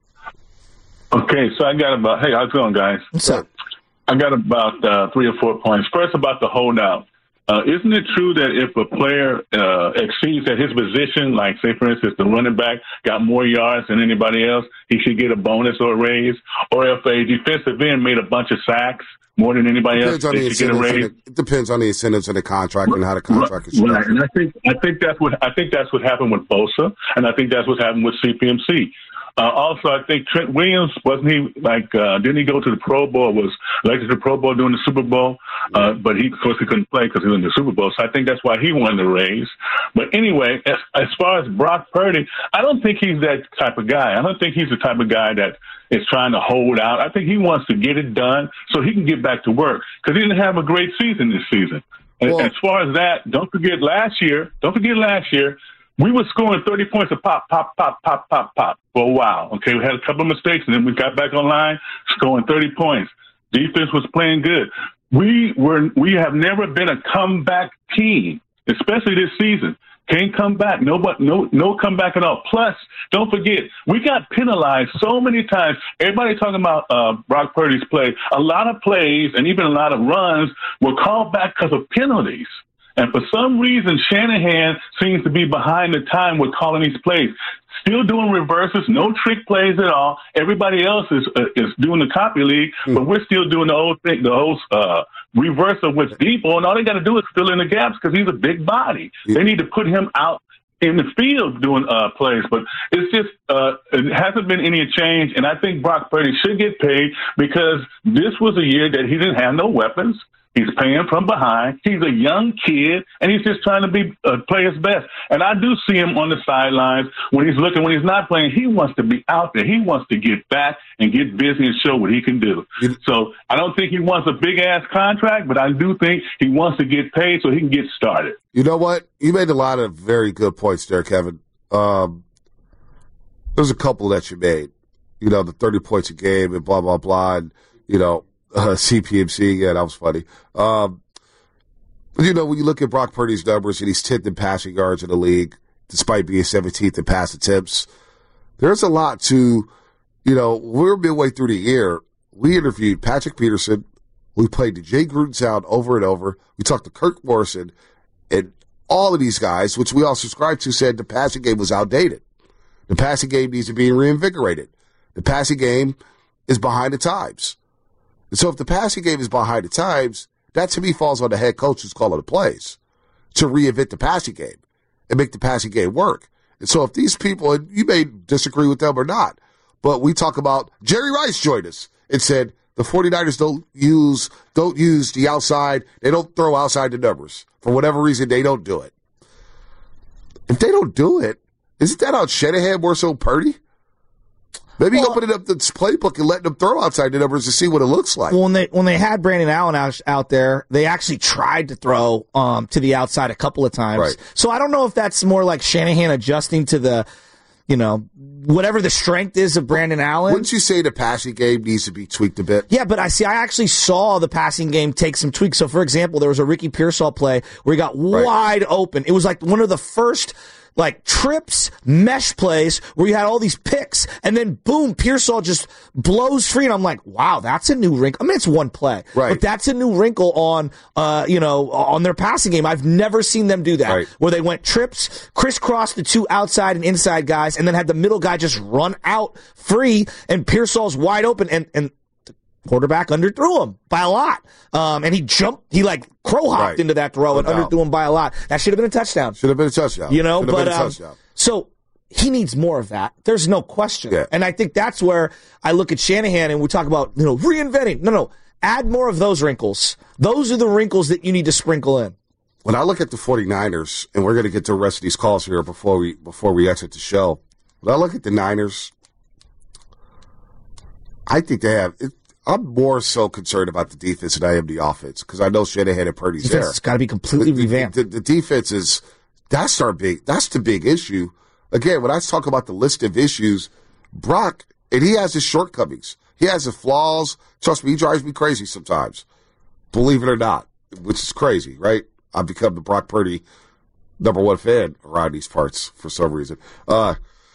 Okay, so I got about, hey, how's it going, guys? What's up? I got about uh, three or four points. First, about the holdout. Uh, isn't it true that if a player uh, exceeds at his position, like, say, for instance, the running back got more yards than anybody else, he should get a bonus or a raise? Or if a defensive end made a bunch of sacks more than anybody else, they should get a raise? It depends on the incentives of the contract and how the contract is structured. Right, and I think I think that's what I think that's what happened with Bosa, and I think that's what happened with C P M C. Uh, also, I think Trent Williams, wasn't he, like, uh, didn't he go to the Pro Bowl, was elected to the Pro Bowl during the Super Bowl? Uh, but he, of course, he couldn't play because he was in the Super Bowl. So I think that's why he won the raise. But anyway, as, as far as Brock Purdy, I don't think he's that type of guy. I don't think he's the type of guy that is trying to hold out. I think he wants to get it done so he can get back to work because he didn't have a great season this season. And well, as far as that, don't forget last year, don't forget last year, we were scoring thirty points a pop, pop, pop, pop, pop, pop for a while. Okay, we had a couple of mistakes, and then we got back online, scoring thirty points. Defense was playing good. We were, we have never been a comeback team, especially this season. Can't come back. No, but no, no comeback at all. Plus, don't forget, we got penalized so many times. Everybody talking about uh, Brock Purdy's play. A lot of plays and even a lot of runs were called back because of penalties. And for some reason, Shanahan seems to be behind the time with calling these plays. Still doing reverses, no trick plays at all. Everybody else is uh, is doing the copy league, mm. but we're still doing the old thing, the old uh, reverse of what's deep. And all they got to do is fill in the gaps because he's a big body. Mm. They need to put him out in the field doing uh, plays, but it's just uh, it hasn't been any change. And I think Brock Purdy should get paid because this was a year that he didn't have no weapons. He's playing from behind. He's a young kid, and he's just trying to be uh, play his best. And I do see him on the sidelines when he's looking. When he's not playing, he wants to be out there. He wants to get back and get busy and show what he can do. So I don't think he wants a big-ass contract, but I do think he wants to get paid so he can get started. You know what? You made a lot of very good points there, Kevin. Um, there's a couple that you made. You know, the thirty points a game and blah, blah, blah, and, you know, Uh, C P M C, yeah, that was funny. Um, but, you know, when you look at Brock Purdy's numbers, and he's tenth in passing yards in the league, despite being seventeenth in pass attempts. There's a lot to, you know, we're midway through the year. We interviewed Patrick Peterson. We played to Jay Gruden's over and over. We talked to Kirk Morrison, and all of these guys, which we all subscribed to, said the passing game was outdated. The passing game needs to be reinvigorated. The passing game is behind the times. And so if the passing game is behind the times, that to me falls on the head coach who's calling the plays to reinvent the passing game and make the passing game work. And so if these people, and you may disagree with them or not, but we talk about Jerry Rice joined us and said the 49ers don't use don't use the outside. They don't throw outside the numbers. For whatever reason, they don't do it. If they don't do it, isn't that on Shanahan more so Purdy? Maybe well, opening up the playbook and letting them throw outside the numbers to see what it looks like. Well, when they when they had Brandon Allen out, out there, they actually tried to throw um, to the outside a couple of times. Right. So I don't know if that's more like Shanahan adjusting to the, you know, whatever the strength is of Brandon Allen. Wouldn't you say the passing game needs to be tweaked a bit? Yeah, but I see. I actually saw the passing game take some tweaks. So, for example, there was a Ricky Pearsall play where he got right. wide open. It was like one of the first like trips, mesh plays where you had all these picks, and then boom, Pearsall just blows free, and I'm like, wow, that's a new wrinkle. I mean, it's one play, right. but that's a new wrinkle on, uh, you know, on their passing game. I've never seen them do that, right. where they went trips, crisscrossed the two outside and inside guys, and then had the middle guy just run out free, and Pearsall's wide open, and and the quarterback underthrew him by a lot, um, and he jumped, he like crow hopped right. into that throw no and doubt. underthrew him by a lot. That should have been a touchdown. Should have been a touchdown. You know, Should've but been a um, touchdown. so he needs more of that. There's no question. Yeah. And I think that's where I look at Shanahan and we talk about, you know, reinventing. No, no. Add more of those wrinkles. Those are the wrinkles that you need to sprinkle in. When I look at the 49ers, and we're going to get to the rest of these calls here before we before we exit the show. When I look at the Niners, I think they have it, I'm more so concerned about the defense than I am the offense because I know Shanahan and Purdy's defense there. It's got to be completely the, revamped. The, the, the defense is that's our big that's the big issue. Again, when I talk about the list of issues, Brock, and he has his shortcomings. He has his flaws. Trust me, he drives me crazy sometimes. Believe it or not, which is crazy, right? I've become the Brock Purdy number one fan around these parts for some reason. Uh,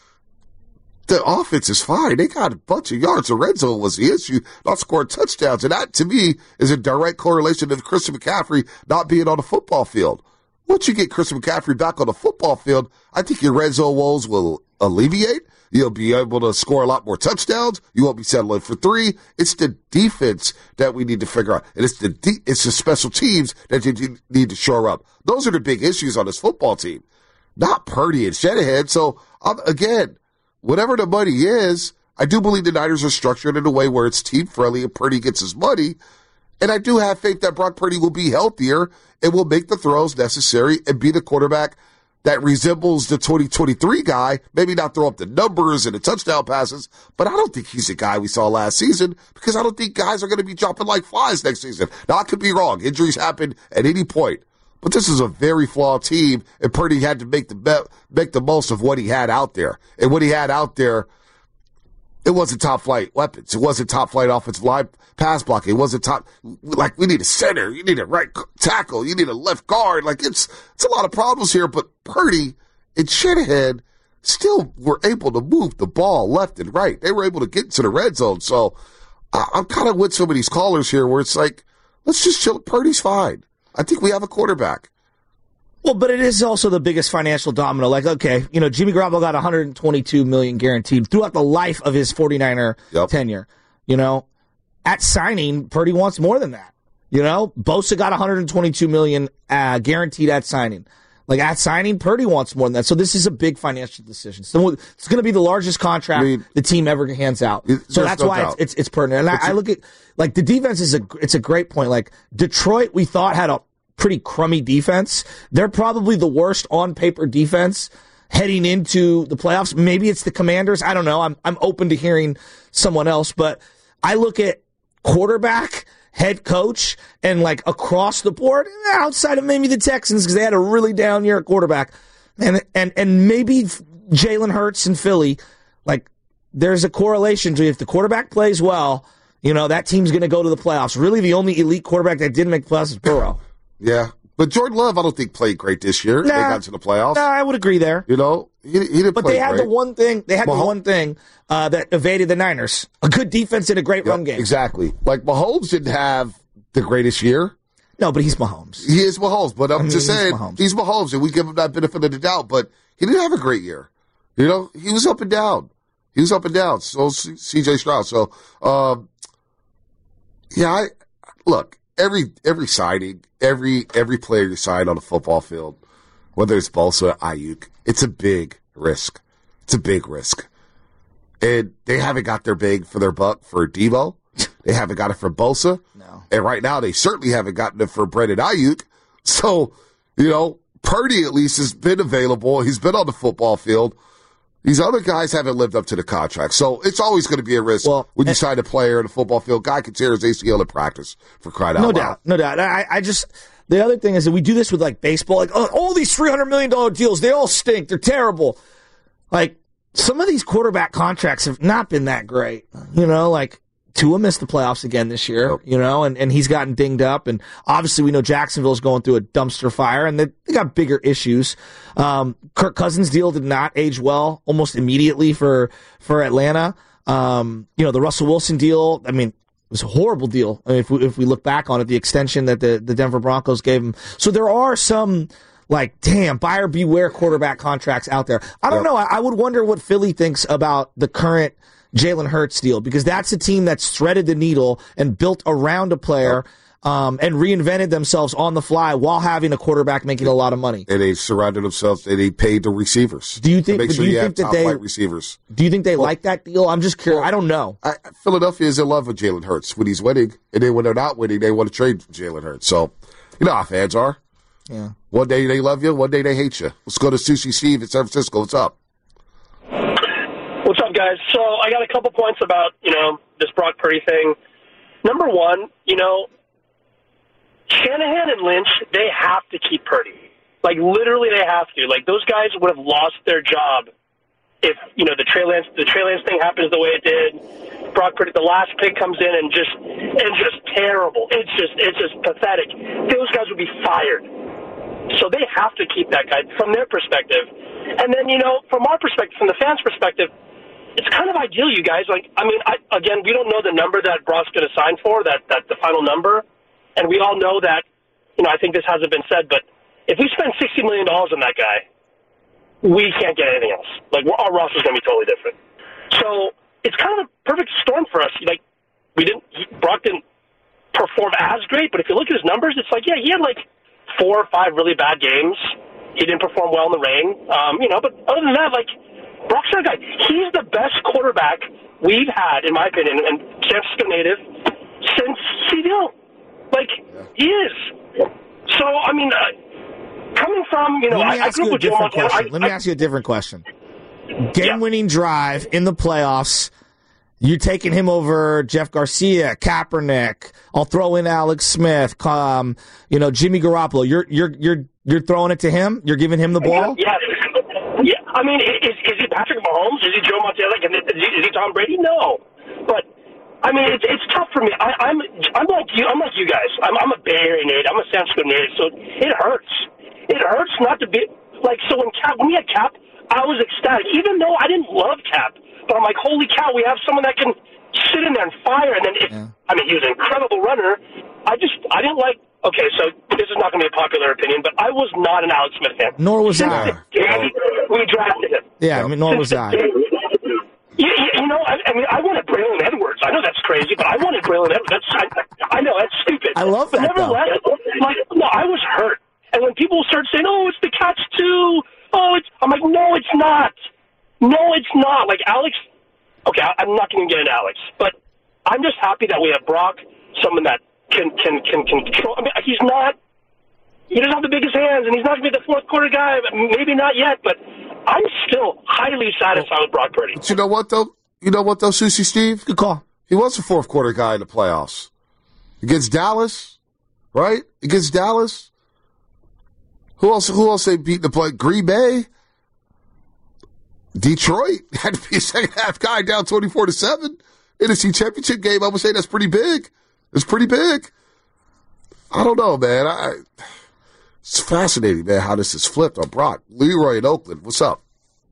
the offense is fine. They got a bunch of yards. The red zone was the issue, not scoring touchdowns. And that, to me, is a direct correlation to Christian McCaffrey not being on the football field. Once you get Christian McCaffrey back on the football field, I think your red zone woes will alleviate. You'll be able to score a lot more touchdowns. You won't be settling for three. It's the defense that we need to figure out. And it's the de- it's the special teams that you need to shore up. Those are the big issues on this football team, not Purdy and Shanahan. So, um, again, whatever the money is, I do believe the Niners are structured in a way where it's team-friendly and Purdy gets his money. And I do have faith that Brock Purdy will be healthier and will make the throws necessary and be the quarterback that resembles the twenty twenty-three guy, maybe not throw up the numbers and the touchdown passes, but I don't think he's the guy we saw last season because I don't think guys are going to be dropping like flies next season. Now, I could be wrong. Injuries happen at any point, but this is a very flawed team, and Purdy had to make the be- make the most of what he had out there. And what he had out there, it wasn't top-flight weapons. It wasn't top-flight offensive line pass blocking. It wasn't top – like, we need a center. You need a right tackle. You need a left guard. Like, it's it's a lot of problems here, but Purdy and Shanahan still were able to move the ball left and right. They were able to get into the red zone. So I, I'm kind of with some of these callers here where it's like, let's just chill. Purdy's fine. I think we have a quarterback. Well, but it is also the biggest financial domino. Like, okay, you know, Jimmy Garoppolo got one hundred twenty-two million dollars guaranteed throughout the life of his 49er yep. tenure. You know, at signing, Purdy wants more than that. You know, Bosa got one hundred twenty-two million dollars uh, guaranteed at signing. Like, at signing, Purdy wants more than that. So this is a big financial decision. So it's going to be the largest contract I mean, the team ever hands out. So that's no why it's, it's it's pertinent. And I, I look at, like, the defense is a it's a great point. Like, Detroit, we thought had a pretty crummy defense. They're probably the worst on paper defense heading into the playoffs. Maybe it's the Commanders. I don't know. I'm I'm open to hearing someone else, but I look at quarterback, head coach, and like across the board, outside of maybe the Texans because they had a really down year at quarterback, and and and maybe Jalen Hurts in Philly. Like, there's a correlation to if the quarterback plays well, you know, that team's going to go to the playoffs. Really, the only elite quarterback that didn't make the playoffs is Burrow. Yeah, But Jordan Love, I don't think played great this year. Nah, they got to the playoffs. Nah, I would agree there. You know, he, he didn't but play they had great. the one thing. They had Mahomes, the one thing uh, that evaded the Niners: a good defense and a great yep, run game. Exactly. Like Mahomes didn't have the greatest year. No, but he's Mahomes. He is Mahomes. But I'm I mean, just saying, he's Mahomes. he's Mahomes, and we give him that benefit of the doubt. But he didn't have a great year. You know, he was up and down. He was up and down. So C J Stroud. So, um, yeah, I, look, every every signing, every every player you sign on a football field, whether it's Bosa or Ayuk, it's a big risk. It's a big risk. And they haven't got their big for their buck for Devo. They haven't got it for Bosa. No. And right now, they certainly haven't gotten it for Brandon Ayuk. So, you know, Purdy at least has been available. He's been on the football field. These other guys haven't lived up to the contract. So it's always going to be a risk well, when you sign a player in the football field. Guy can tear his A C L in practice for crying out no loud. doubt, no doubt. I, I just the other thing is that we do this with like baseball. Like oh, all these three hundred million dollar deals, they all stink. They're terrible. Like some of these quarterback contracts have not been that great. You know, like Tua missed the playoffs again this year. Yep. You know, and, and he's gotten dinged up. And obviously, we know Jacksonville's going through a dumpster fire, and they, they got bigger issues. Um, Kirk Cousins' deal did not age well almost immediately for for Atlanta. Um, you know, the Russell Wilson deal. I mean, it was a horrible deal. I mean, if we if we look back on it, the extension that the the Denver Broncos gave him. So there are some. Like, damn, buyer beware quarterback contracts out there. I don't yep. know. I, I would wonder what Philly thinks about the current Jalen Hurts deal, because that's a team that's threaded the needle and built around a player yep. um, and reinvented themselves on the fly while having a quarterback making a lot of money. And they surrounded themselves and they paid the receivers. Do you think, make sure do you you think have that they, receivers. Do you think they well, like that deal? I'm just curious. Well, I don't know. I, Philadelphia is in love with Jalen Hurts when he's winning, and then when they're not winning, they want to trade Jalen Hurts. So, you know how fans are. Yeah. One day they love you, one day they hate you. Let's go to Sushi Steve in San Francisco. What's up? What's up, guys? So I got a couple points about, you know, this Brock Purdy thing. Number one, you know, Shanahan and Lynch, they have to keep Purdy. Like, literally they have to. Like, those guys would have lost their job if, you know, the Trey Lance, the Trey Lance thing happens the way it did. Brock Purdy, the last pick comes in and just, and just terrible. It's just, it's just pathetic. Those guys would be fired. So they have to keep that guy from their perspective. And then, you know, from our perspective, from the fans' perspective, it's kind of ideal, you guys. Like, I mean, I, again, we don't know the number that Brock's going to sign for, that, that the final number. And we all know that, you know, I think this hasn't been said, but if we spend sixty million dollars on that guy, we can't get anything else. Like, our roster is going to be totally different. So it's kind of a perfect storm for us. Like, we didn't, he, Brock didn't perform as great, but if you look at his numbers, it's like, yeah, he had like four or five really bad games. He didn't perform well in the rain. Um, you know, but other than that, like, Brock's our guy. He's the best quarterback we've had, in my opinion, and San Francisco native, since C D O. Like, yeah. he is. So, I mean, uh, coming from, you know, Let me I, I ask grew you up a with Joe different Montana. question. I, Let me I, ask you a different question. Game-winning yeah. drive in the playoffs. You're taking him over Jeff Garcia, Kaepernick. I'll throw in Alex Smith, um, you know, Jimmy Garoppolo. You're you're you're you're throwing it to him. You're giving him the ball. Yeah, yeah. I mean, is is he Patrick Mahomes? Is he Joe Montana? Is he, is he Tom Brady? No, but I mean, it's it's tough for me. I, I'm I'm like you. I'm like you guys. I'm I'm a Bay Area native. I'm a San Francisco native. So it hurts. It hurts not to be like. So when Cap, when we had Cap, I was ecstatic, even though I didn't love Cap. But I'm like, holy cow, we have someone that can sit in there and fire. And then, if, yeah. I mean, he was an incredible runner. I just, I didn't like, okay, so this is not going to be a popular opinion, but I was not an Alex Smith fan. Nor was Since I. The day we drafted him. Yeah, I mean, nor Since was I. Day, you, you know, I, I mean, I wanted Braylon Edwards. I know that's crazy, but I wanted Braylon Edwards. That's, I, I know, that's stupid. I love that, but nevertheless, though. Like, no, I was hurt. And when people start saying, oh, it's the Cats too, oh, it's, I'm like, no, it's not. No, it's not. Like, Alex, okay, I'm not going to get into Alex, but I'm just happy that we have Brock, someone that can can can, can control. I mean, he's not, he doesn't have the biggest hands, and he's not going to be the fourth quarter guy, maybe not yet, but I'm still highly satisfied with Brock Purdy. But you know what, though? You know what, though, Susie Steve? Good call. He was a fourth quarter guy in the playoffs. Against Dallas, right? Against Dallas. Who else, who else they beat the play? Green Bay? Detroit had to be a second half guy down twenty-four to seven. N F C Championship game, I would say that's pretty big. It's pretty big. I don't know, man. I It's fascinating, man, how this is flipped on Brock. Leroy in Oakland, what's up?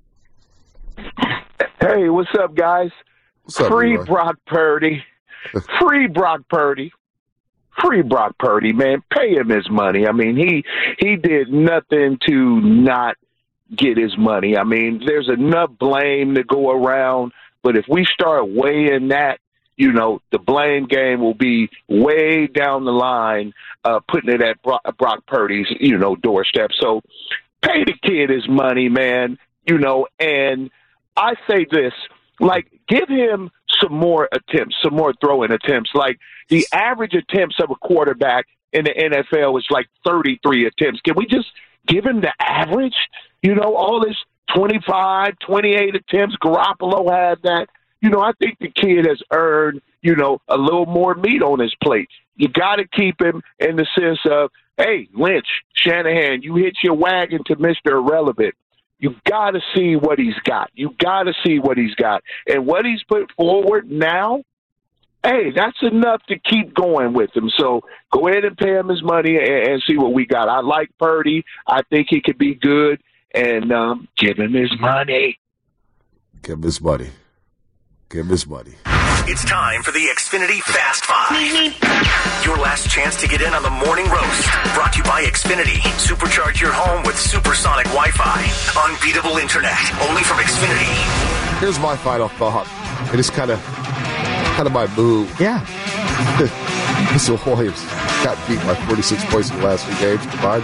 Hey, what's up, guys? What's up, Free Leroy? Brock Purdy. Free Brock Purdy. Free Brock Purdy, man. Pay him his money. I mean, he he did nothing to not get his money. I mean, there's enough blame to go around, but if we start weighing that, you know, the blame game will be way down the line, uh, putting it at Brock, Brock Purdy's, you know, doorstep. So pay the kid his money, man, you know, and I say this, like, give him some more attempts, some more throwing attempts. Like, the average attempts of a quarterback in the N F L is like thirty-three attempts. Can we just give him the average? You know, all this twenty-five, twenty-eight attempts, Garoppolo had that. You know, I think the kid has earned, you know, a little more meat on his plate. You got to keep him in the sense of, hey, Lynch, Shanahan, you hit your wagon to Mister Irrelevant. You got to see what he's got. You got to see what he's got. And what he's put forward now, hey, that's enough to keep going with him. So go ahead and pay him his money and, and see what we got. I like Purdy. I think he could be good. And um, give him his money. Give him his money. Give him his money. It's time for the Xfinity Fast Five. Your last chance to get in on the morning roast. Brought to you by Xfinity. Supercharge your home with supersonic Wi-Fi. Unbeatable internet. Only from Xfinity. Here's my final thought. It is kind of kind of my move. Yeah. Mister Williams got beat by forty-six points in the last two games combined.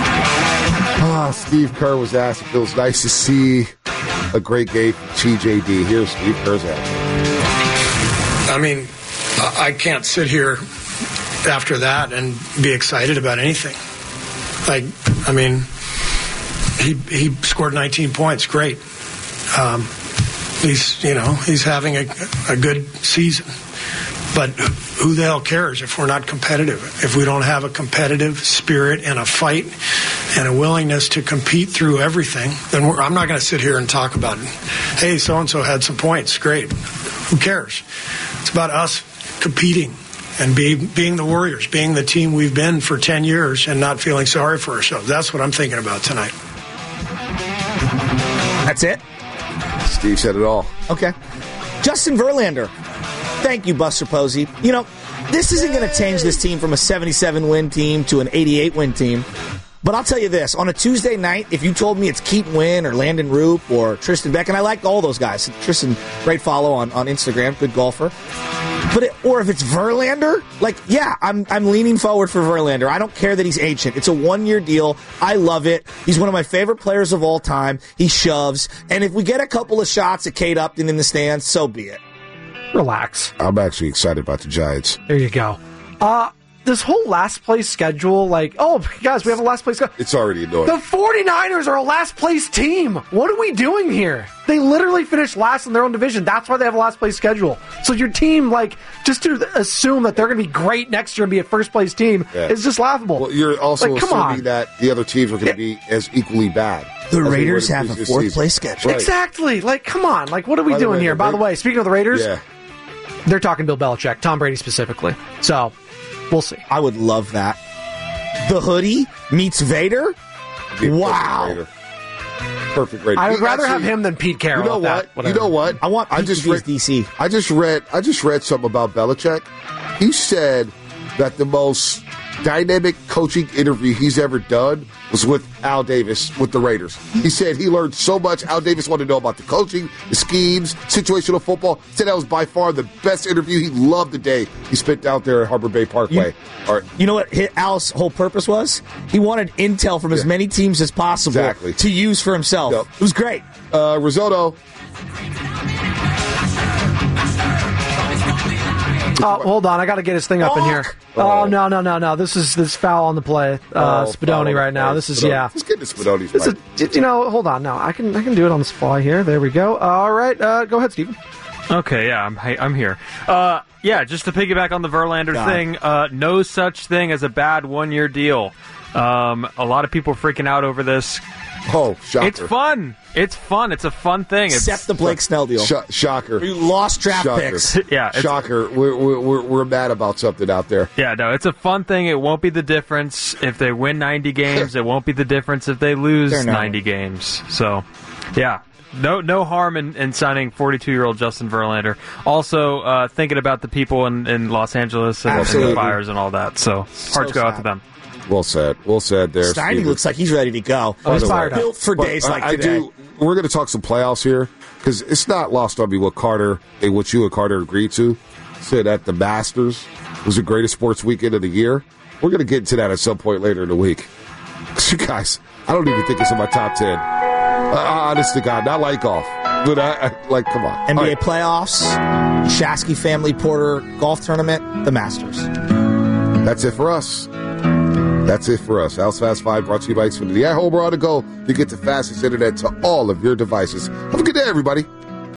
Ah, Steve Kerr was asked if it was nice to see a great game from T J D. Here's Steve Kerr's answer. I mean, I can't sit here after that and be excited about anything. Like, I mean, he he scored nineteen points. Great. Um, he's, you know, he's having a, a good season. But who the hell cares if we're not competitive? If we don't have a competitive spirit and a fight and a willingness to compete through everything, then we're, I'm not going to sit here and talk about it. Hey, so-and-so had some points. Great. Who cares? It's about us competing and be, being the Warriors, being the team we've been for ten years and not feeling sorry for ourselves. That's what I'm thinking about tonight. That's it? Steve said it all. Okay. Justin Verlander. Thank you, Buster Posey. You know, this isn't going to change this team from a seventy-seven win team to an eighty-eight win team. But I'll tell you this, on a Tuesday night, if you told me it's Keaton Winn or Landon Roop or Tristan Beck, and I like all those guys. Tristan, great follow on, on Instagram, good golfer. But it, or if it's Verlander, like, yeah, I'm I'm leaning forward for Verlander. I don't care that he's ancient. It's a one-year deal. I love it. He's one of my favorite players of all time. He shoves. And if we get a couple of shots at Kate Upton in the stands, so be it. Relax. I'm actually excited about the Giants. There you go. Uh, this whole last place schedule, like, oh, guys, we have a last place schedule. It's already annoying. The 49ers are a last place team. What are we doing here? They literally finished last in their own division. That's why they have a last place schedule. So your team, like, just to assume that they're going to be great next year and be a first place team Yeah. is just laughable. Well, you're also like, come assuming on. that the other teams are going to be as equally bad. The as they Raiders were in have the a previous fourth season. place schedule. Right. Exactly. Like, come on. Like, what are we By the doing way, here? the By Ra- the way, speaking of the Raiders, Yeah. they're talking Bill Belichick, Tom Brady specifically. So, we'll see. I would love that. The hoodie meets Vader? Be a Wow. Perfect Raider. Perfect Raider. I would He rather have actually- him than Pete Carroll. You know at what? that, You whatever. know what? I want I Pete just to be read D C. I just read I just read something about Belichick. He said that the most dynamic coaching interview he's ever done was with Al Davis with the Raiders. He said he learned so much. Al Davis wanted to know about the coaching, the schemes, situational football. He said that was by far the best interview. He loved the day he spent out there at Harbor Bay Parkway. You, All right. you know what his, Al's whole purpose was? He wanted intel from as Yeah. many teams as possible Exactly. to use for himself. Yep. It was great. Uh, Risotto. Oh, hold on. I got to get his thing up in here. Oh, no, no, no, no. This is this foul on the play. Uh, Oh, Spadoni foul right on now. the This is, play. yeah. Let's get to Spadoni's This mic. is, you know, hold on. No, I can I can do it on the fly here. There we go. All right. Uh, go ahead, Steven. Okay, yeah, I'm I'm here. Uh, yeah, just to piggyback on the Verlander God. thing, uh, no such thing as a bad one-year deal. Um, a lot of people are freaking out over this. Oh, shocker. It's fun. It's fun. It's a fun thing. It's, Except the Blake Snell deal. Sh- shocker. You lost draft Shocker. picks. Yeah, it's- Shocker. We're, we're, we're mad about something out there. Yeah, no, it's a fun thing. It won't be the difference if they win ninety games. It won't be the difference if they lose They're not. ninety games. So, yeah. No no harm in, in signing forty-two-year-old Justin Verlander. Also, uh, thinking about the people in, in Los Angeles and, and Absolutely. the fires and all that. So, heart to go out to sad. them. Well said. Well said there, Steiny Steven. looks like he's ready to go. By He's the fired way. up. Built for But days like I, I today. do. We're going to talk some playoffs here because it's not lost on me what Carter and what you and Carter agreed to. Said at the Masters was the greatest sports weekend of the year. We're going to get into that at some point later in the week. You guys, I don't even think it's in my top ten. Uh, honest to God, not like golf, but I, I like. Come on, N B A All right. playoffs, Shasky Family Porter golf tournament, the Masters. That's it for us. That's it for us. House Fast Five brought to you by Xfinity. At home or on the go, you get the fastest internet to all of your devices. Have a good day, everybody.